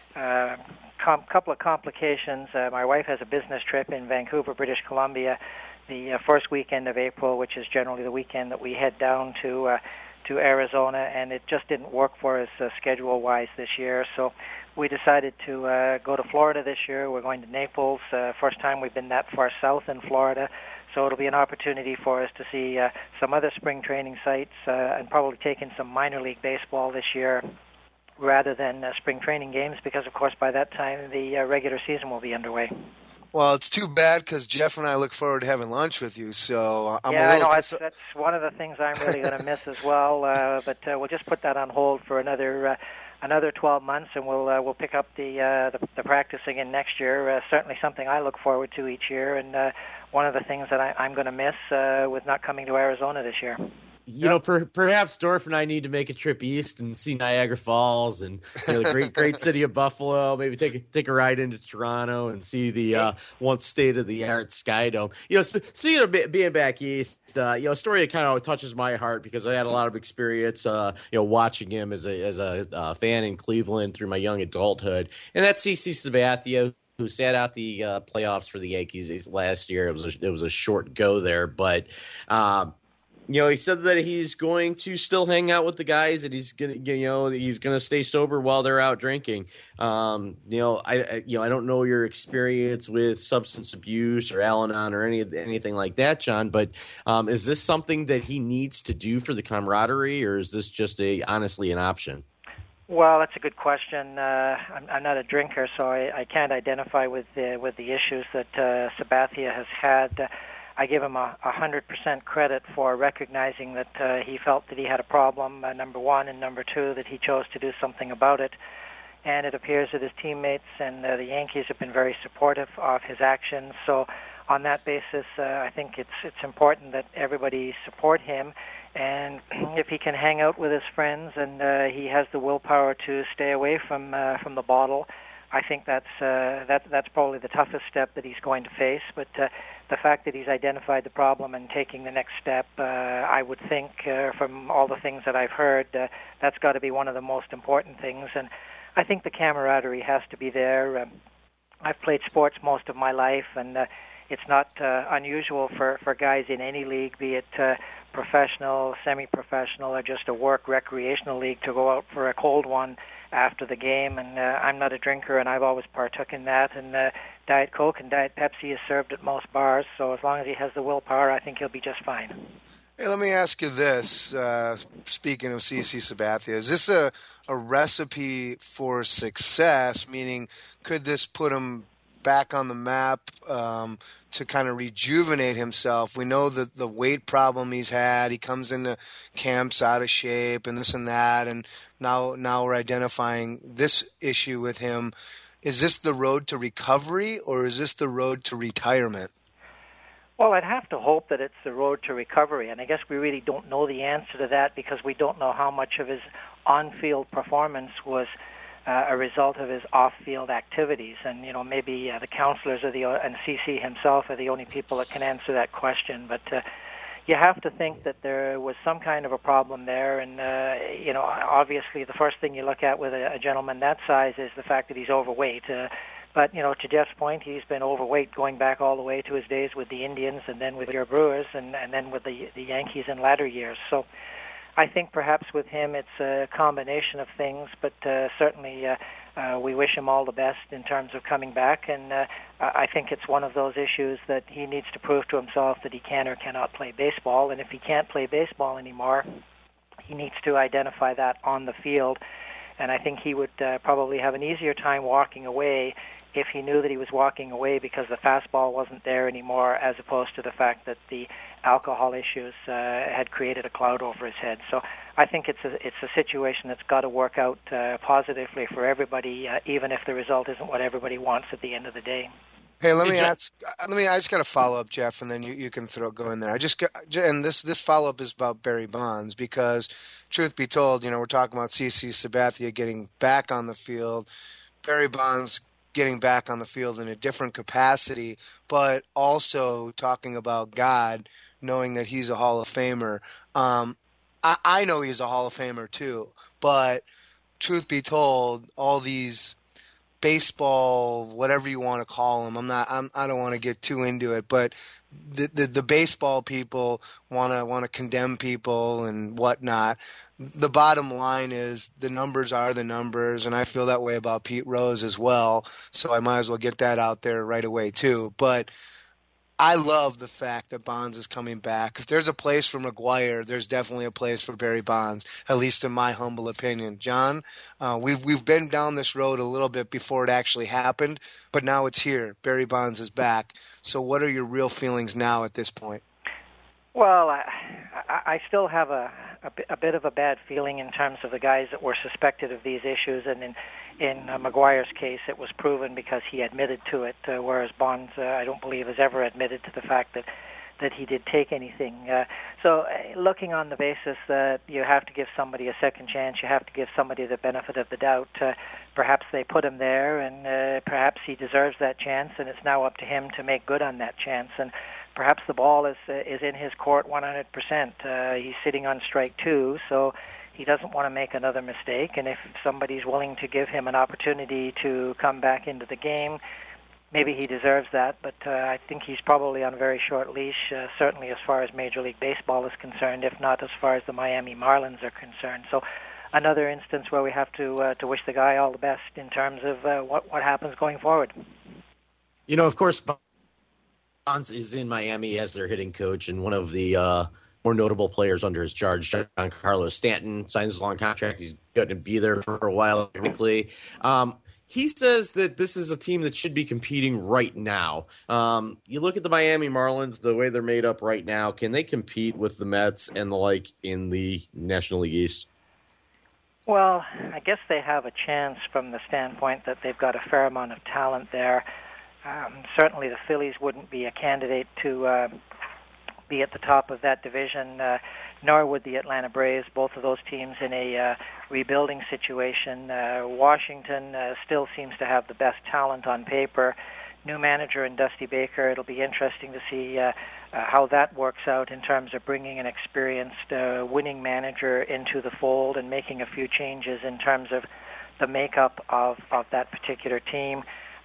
A uh, com- couple of complications. Uh, my wife has a business trip in Vancouver, British Columbia, the uh, first weekend of April, which is generally the weekend that we head down to uh, to Arizona, and it just didn't work for us uh, schedule-wise this year. So we decided to uh, go to Florida this year. We're going to Naples. Uh, first time we've been that far south in Florida. So it'll be an opportunity for us to see uh, some other spring training sites uh, and probably take in some minor league baseball this year rather than uh, spring training games because, of course, by that time the uh, regular season will be underway. Well, it's too bad because Jeff and I look forward to having lunch with you. So I'm yeah, a I little know that's, that's one of the things I'm really going to miss as well. Uh, but uh, we'll just put that on hold for another uh, another twelve months, and we'll uh, we'll pick up the, uh, the the practice again next year. Uh, certainly something I look forward to each year, and uh, one of the things that I, I'm going to miss uh, with not coming to Arizona this year. You know, per, perhaps Dorf and I need to make a trip east and see Niagara Falls and you know, the great, great city of Buffalo. Maybe take a, take a ride into Toronto and see the uh, once state-of-the-art Sky Dome. You know, sp- speaking of be- being back east, uh, you know, a story that kind of touches my heart because I had a lot of experience, uh, you know, watching him as a as a uh, fan in Cleveland through my young adulthood, and that's C C Sabathia, who sat out the uh, playoffs for the Yankees last year. It was a, it was a short go there, but. Um, You know, he said that he's going to still hang out with the guys, and he's gonna, you know, he's gonna stay sober while they're out drinking. Um, you know, I, I, you know, I don't know your experience with substance abuse or Al-Anon or any anything like that, John. But um, is this something that he needs to do for the camaraderie, or is this just a honestly an option? Well, that's a good question. Uh, I'm, I'm not a drinker, so I, I can't identify with the with the issues that uh, Sabathia has had. Uh, I give him a hundred percent credit for recognizing that uh, he felt that he had a problem, uh, number one, and number two, that he chose to do something about it. And it appears that his teammates and uh, the Yankees have been very supportive of his actions. So on that basis, uh, I think it's it's important that everybody support him. And if he can hang out with his friends and uh, he has the willpower to stay away from uh, from the bottle, I think that's uh, that that's probably the toughest step that he's going to face. But uh, the fact that he's identified the problem and taking the next step, uh, I would think, uh, from all the things that I've heard, uh, that's got to be one of the most important things. And I think the camaraderie has to be there. Um, I've played sports most of my life, and uh, it's not uh, unusual for, for guys in any league, be it uh, professional, semi-professional, or just a work recreational league, to go out for a cold one after the game, and uh, I'm not a drinker, and I've always partook in that, and uh, Diet Coke and Diet Pepsi is served at most bars, so as long as he has the willpower, I think he'll be just fine. Hey, let me ask you this, uh, speaking of C C Sabathia, is this a, a recipe for success, meaning could this put him back on the map um, to kind of rejuvenate himself? We know that the weight problem he's had, he comes into camps out of shape and this and that, and now now we're identifying this issue with him. Is this the road to recovery, or is this the road to retirement? Well, I'd have to hope that it's the road to recovery, and I guess we really don't know the answer to that because we don't know how much of his on-field performance was uh, a result of his off-field activities. And, you know, maybe uh, the counselors are the, and C C himself are the only people that can answer that question. But uh, you have to think that there was some kind of a problem there. And, uh, you know, obviously the first thing you look at with a, a gentleman that size is the fact that he's overweight. Uh, but, you know, to Jeff's point, he's been overweight going back all the way to his days with the Indians and then with your Brewers and, and then with the, the Yankees in latter years. So I think perhaps with him it's a combination of things, but uh, certainly uh, uh, we wish him all the best in terms of coming back, and uh, I think it's one of those issues that he needs to prove to himself that he can or cannot play baseball, and if he can't play baseball anymore, he needs to identify that on the field, and I think he would uh, probably have an easier time walking away if he knew that he was walking away because the fastball wasn't there anymore, as opposed to the fact that the alcohol issues uh, had created a cloud over his head. So I think it's a, it's a situation that's got to work out uh, positively for everybody, uh, even if the result isn't what everybody wants at the end of the day. Hey, let me ask. Let me. I just got to follow up, Jeff, and then you, you can throw go in there. I just got, and this this follow up is about Barry Bonds because, truth be told, you know we're talking about C C Sabathia getting back on the field, Barry Bonds getting back on the field in a different capacity, but also talking about God, knowing that he's a Hall of Famer. Um, I, I know he's a Hall of Famer too, but truth be told, all these baseball, whatever you want to call them, I'm not. I'm, I don't want to get too into it, but the the, the baseball people want to want to condemn people and whatnot. The bottom line is the numbers are the numbers, and I feel that way about Pete Rose as well. So I might as well get that out there right away too. But I love the fact that Bonds is coming back. If there's a place for McGwire, there's definitely a place for Barry Bonds, at least in my humble opinion. John, uh, we've we've been down this road a little bit before it actually happened, but now it's here. Barry Bonds is back. So what are your real feelings now at this point? Well, I, I still have a, a, a bit of a bad feeling in terms of the guys that were suspected of these issues, and in in uh, McGwire's case, it was proven because he admitted to it, uh, whereas Bonds, uh, I don't believe, has ever admitted to the fact that that he did take anything. Uh, so, uh, looking on the basis that you have to give somebody a second chance, you have to give somebody the benefit of the doubt. Uh, perhaps they put him there, and uh, perhaps he deserves that chance, and it's now up to him to make good on that chance. And perhaps the ball is uh, is in his court one hundred percent. Uh, he's sitting on strike two, so he doesn't want to make another mistake. And if somebody's willing to give him an opportunity to come back into the game, maybe he deserves that. But uh, I think he's probably on a very short leash, uh, certainly as far as Major League Baseball is concerned, if not as far as the Miami Marlins are concerned. So another instance where we have to uh, to wish the guy all the best in terms of uh, what, what happens going forward. You know, of course, Bonds is in Miami as their hitting coach, and one of the uh, more notable players under his charge, Giancarlo Stanton, signs a long contract. He's going to be there for a while, technically. Um, he says that this is a team that should be competing right now. Um, you look at the Miami Marlins, the way they're made up right now, can they compete with the Mets and the like in the National League East? Well, I guess they have a chance from the standpoint that they've got a fair amount of talent there. Um, certainly the Phillies wouldn't be a candidate to uh, be at the top of that division, uh, nor would the Atlanta Braves, both of those teams in a uh, rebuilding situation. Uh, Washington uh, still seems to have the best talent on paper. New manager in Dusty Baker, it'll be interesting to see uh, uh, how that works out in terms of bringing an experienced uh, winning manager into the fold and making a few changes in terms of the makeup of, of that particular team.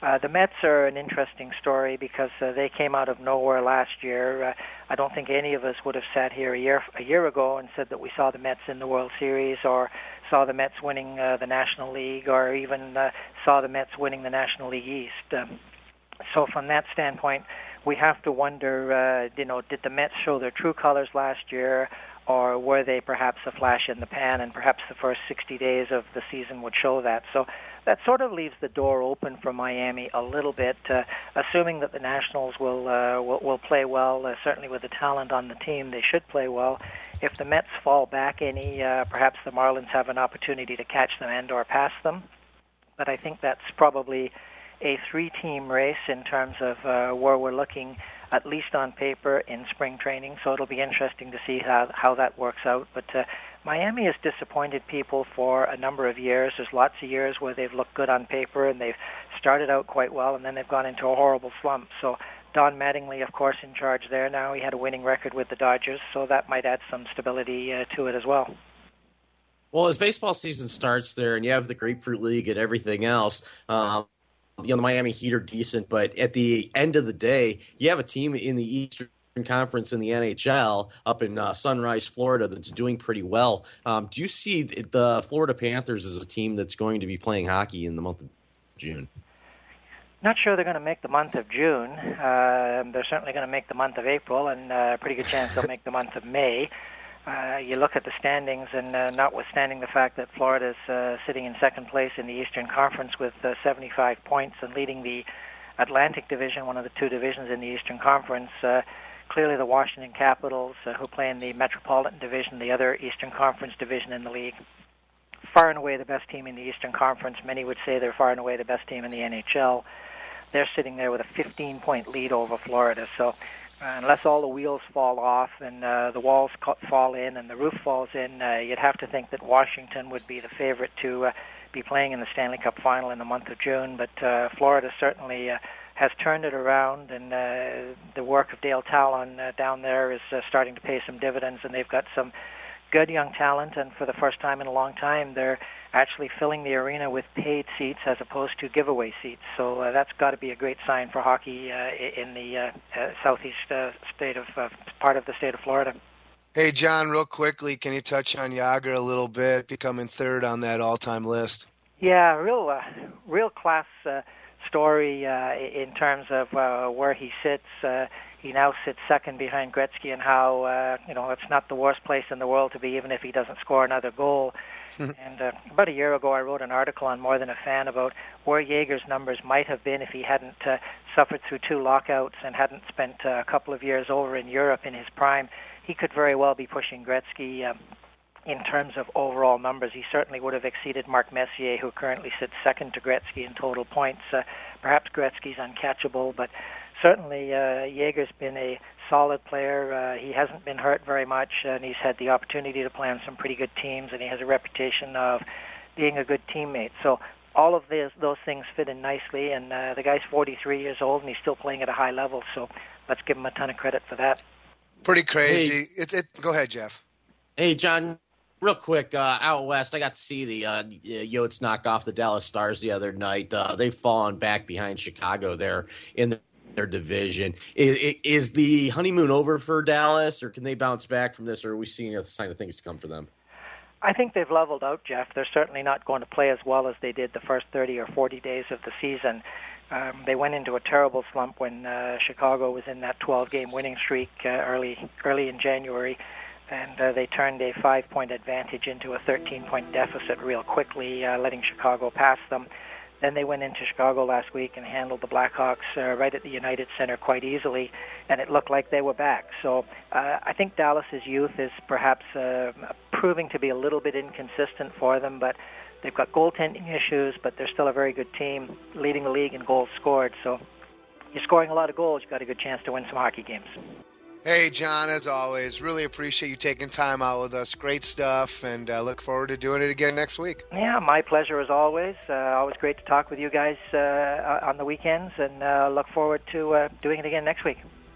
Uh, the Mets are an interesting story because uh, they came out of nowhere last year. Uh, I don't think any of us would have sat here a year a year ago and said that we saw the Mets in the World Series or saw the Mets winning uh, the National League or even uh, saw the Mets winning the National League East. Um, so from that standpoint, we have to wonder, uh, you know, did the Mets show their true colors last year, or were they perhaps a flash in the pan, and perhaps the first sixty days of the season would show that. So that sort of leaves the door open for Miami a little bit, uh, assuming that the Nationals will, uh, will, will play well. Uh, certainly with the talent on the team, they should play well. If the Mets fall back any, uh, perhaps the Marlins have an opportunity to catch them and or pass them. But I think that's probably a three-team race in terms of uh, where we're looking, at least on paper, in spring training. So it'll be interesting to see how how that works out. But uh, Miami has disappointed people for a number of years. There's lots of years where they've looked good on paper and they've started out quite well, and then they've gone into a horrible slump. So Don Mattingly, of course, in charge there now. He had a winning record with the Dodgers, so that might add some stability uh, to it as well. Well, as baseball season starts there, and you have the Grapefruit League and everything else, um, you know, the Miami Heat are decent, but at the end of the day, you have a team in the Eastern Conference in the N H L up in uh, Sunrise, Florida, that's doing pretty well. Um, do you see the Florida Panthers as a team that's going to be playing hockey in the month of June? Not sure they're going to make the month of June. Uh, they're certainly going to make the month of April, and a uh, pretty good chance they'll make the month of May. Uh, you look at the standings, and uh, notwithstanding the fact that Florida's uh, sitting in second place in the Eastern Conference with uh, seventy-five points and leading the Atlantic Division, one of the two divisions in the Eastern Conference, uh, clearly the Washington Capitals, uh, who play in the Metropolitan Division, the other Eastern Conference division in the league, far and away the best team in the Eastern Conference. Many would say they're far and away the best team in the N H L. They're sitting there with a fifteen-point lead over Florida. So Uh, unless all the wheels fall off and uh, the walls co- fall in and the roof falls in, uh, you'd have to think that Washington would be the favorite to uh, be playing in the Stanley Cup final in the month of June. But uh, Florida certainly uh, has turned it around, and uh, the work of Dale Talon uh, down there is uh, starting to pay some dividends, and they've got some good young talent, and for the first time in a long time, they're actually filling the arena with paid seats as opposed to giveaway seats. So uh, that's got to be a great sign for hockey uh, in the uh, uh, southeast uh, state of uh, part of the state of Florida. Hey, John, real quickly, can you touch on Jágr a little bit, becoming third on that all-time list? Yeah, real, uh, real class uh, story uh, in terms of uh, where he sits. Uh, He now sits second behind Gretzky, and how, uh, you know, it's not the worst place in the world to be, even if he doesn't score another goal. And uh, about a year ago, I wrote an article on More Than a Fan about where Jágr's numbers might have been if he hadn't uh, suffered through two lockouts and hadn't spent uh, a couple of years over in Europe in his prime. He could very well be pushing Gretzky um, in terms of overall numbers. He certainly would have exceeded Mark Messier, who currently sits second to Gretzky in total points. Uh, perhaps Gretzky's uncatchable, but certainly uh, Jágr's been a solid player. Uh, he hasn't been hurt very much, and he's had the opportunity to play on some pretty good teams, and he has a reputation of being a good teammate. So all of these, those things fit in nicely, and uh, the guy's forty-three years old, and he's still playing at a high level, so let's give him a ton of credit for that. Pretty crazy. Hey. It, it, go ahead, Jeff. Hey, John, real quick, uh, out west, I got to see the uh, Yotes knock off the Dallas Stars the other night. Uh, they've fallen back behind Chicago there in the their division. Is, is the honeymoon over for Dallas, or can they bounce back from this, or are we seeing a sign of things to come for them? I think they've leveled out, Jeff. They're certainly not going to play as well as they did the first thirty or forty days of the season. Um, they went into a terrible slump when uh, Chicago was in that twelve-game winning streak uh, early early in January, and uh, they turned a five-point advantage into a thirteen-point deficit real quickly, uh, letting Chicago pass them. Then they went into Chicago last week and handled the Blackhawks uh, right at the United Center quite easily, and it looked like they were back. So uh, I think Dallas's youth is perhaps uh, proving to be a little bit inconsistent for them, but they've got goaltending issues, but they're still a very good team, leading the league in goals scored. So you're scoring a lot of goals, you've got a good chance to win some hockey games. Hey, John, as always, really appreciate you taking time out with us. Great stuff, and uh, look forward to doing it again next week. Yeah, my pleasure as always. Uh, always great to talk with you guys uh, on the weekends, and uh, look forward to uh, doing it again next week.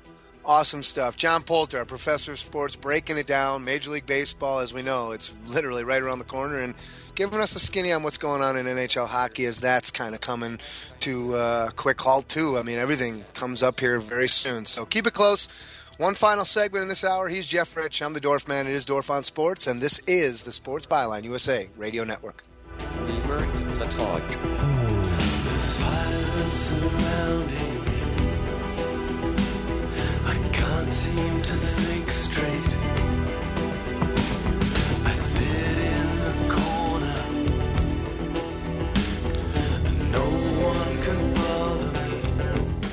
Awesome stuff. John Poulter, our professor of sports, breaking it down. Major League Baseball, as we know, it's literally right around the corner, and giving us a skinny on what's going on in N H L hockey as that's kind of coming to a quick halt, too. I mean, everything comes up here very soon. So keep it close. One final segment in this hour. He's Jeff Rich. I'm the Dorf Man. It is Dorf on Sports, and this is the Sports Byline U S A Radio Network. The talk. There's a silence surrounding me. I can't seem to think straight. I sit in the corner and no one can bother me.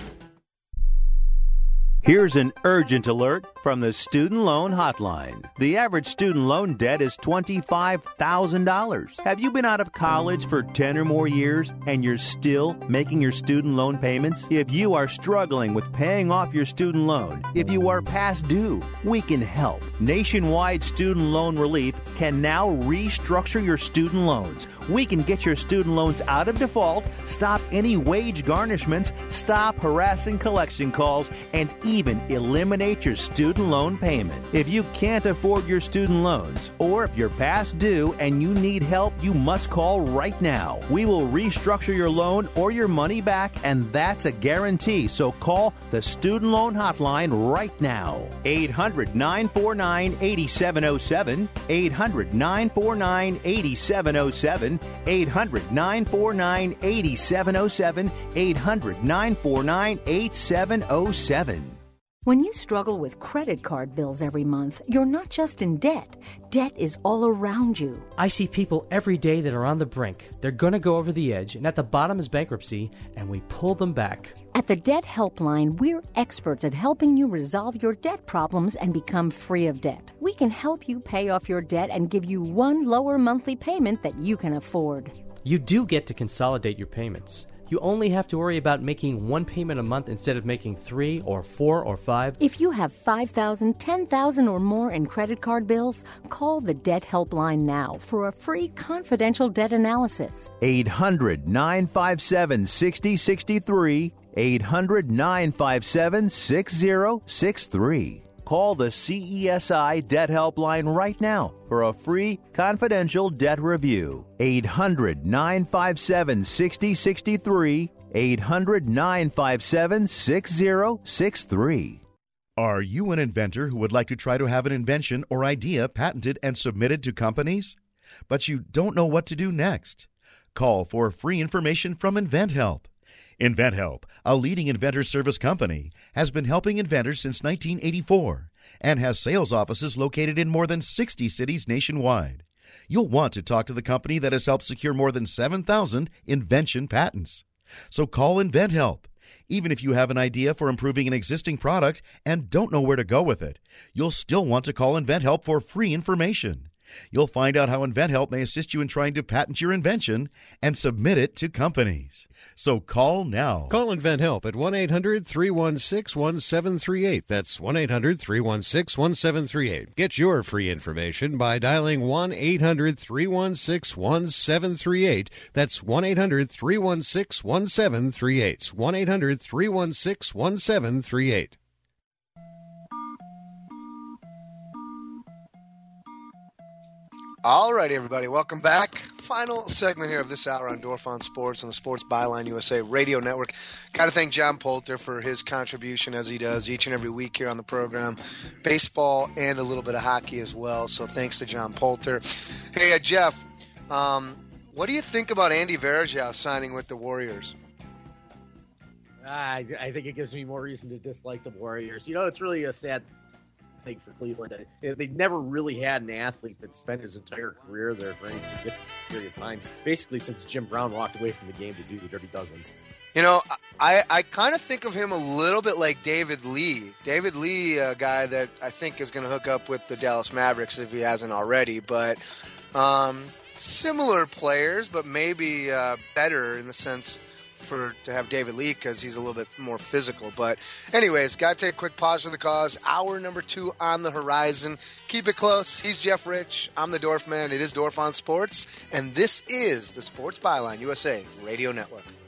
Here's an urgent alert from the Student Loan Hotline. The average student loan debt is twenty-five thousand dollars. Have you been out of college for ten or more years and you're still making your student loan payments? If you are struggling with paying off your student loan, if you are past due, we can help. Nationwide Student Loan Relief can now restructure your student loans. We can get your student loans out of default, stop any wage garnishments, stop harassing collection calls, and even eliminate your student loan payment. If you can't afford your student loans, or if you're past due and you need help, you must call right now. We will restructure your loan or your money back, and that's a guarantee. So call the Student Loan Hotline right now. eight hundred, nine four nine, eight seven zero seven, eight hundred, nine four nine, eight seven zero seven, eight hundred, nine four nine, eight seven zero seven, eight hundred, nine four nine, eight seven zero seven. When you struggle with credit card bills every month, you're not just in debt. Debt is all around you. I see people every day that are on the brink. They're going to go over the edge, and at the bottom is bankruptcy, and we pull them back. At the Debt Helpline, we're experts at helping you resolve your debt problems and become free of debt. We can help you pay off your debt and give you one lower monthly payment that you can afford. You do get to consolidate your payments. You only have to worry about making one payment a month instead of making three or four or five. If you have five thousand dollars, ten thousand dollars or more in credit card bills, call the Debt Helpline now for a free confidential debt analysis. eight hundred, nine five seven, six zero six three, eight hundred, nine five seven, six zero six three. Call the C E S I Debt Helpline right now for a free confidential debt review. eight hundred, nine five seven, six zero six three, eight hundred, nine five seven, six zero six three. Are you an inventor who would like to try to have an invention or idea patented and submitted to companies, but you don't know what to do next? Call for free information from InventHelp. InventHelp, a leading inventor service company, has been helping inventors since nineteen eighty-four and has sales offices located in more than sixty cities nationwide. You'll want to talk to the company that has helped secure more than seven thousand invention patents. So call InventHelp. Even if you have an idea for improving an existing product and don't know where to go with it, you'll still want to call InventHelp for free information. You'll find out how InventHelp may assist you in trying to patent your invention and submit it to companies. So call now. Call InventHelp at one eight hundred, three one six, one seven three eight. That's one eight hundred, three one six, one seven three eight. Get your free information by dialing one eight hundred, three one six, one seven three eight. That's one eight hundred, three one six, one seven three eight. one eight hundred, three one six, one seven three eight. All right, everybody, welcome back. Final segment here of this hour on Dorf on Sports on the Sports Byline U S A Radio Network. Got to thank John Poulter for his contribution as he does each and every week here on the program. Baseball and a little bit of hockey as well, so thanks to John Poulter. Hey, uh, Jeff, um, what do you think about Andy Varejao signing with the Warriors? I, I think it gives me more reason to dislike the Warriors. You know, it's really a sad thing for Cleveland. They never really had an athlete that spent his entire career there for any significant period of time, basically since Jim Brown walked away from the game to do the Dirty Dozen. You know, I, I kind of think of him a little bit like David Lee. David Lee, a guy that I think is going to hook up with the Dallas Mavericks if he hasn't already, but um, similar players, but maybe uh, better in the sense for to have David Lee because he's a little bit more physical. But anyways, got to take a quick pause for the cause. Hour number two on the horizon. Keep it close. He's Jeff Rich. I'm the Dorf Man. It is Dorf on Sports. And this is the Sports Byline U S A Radio Network.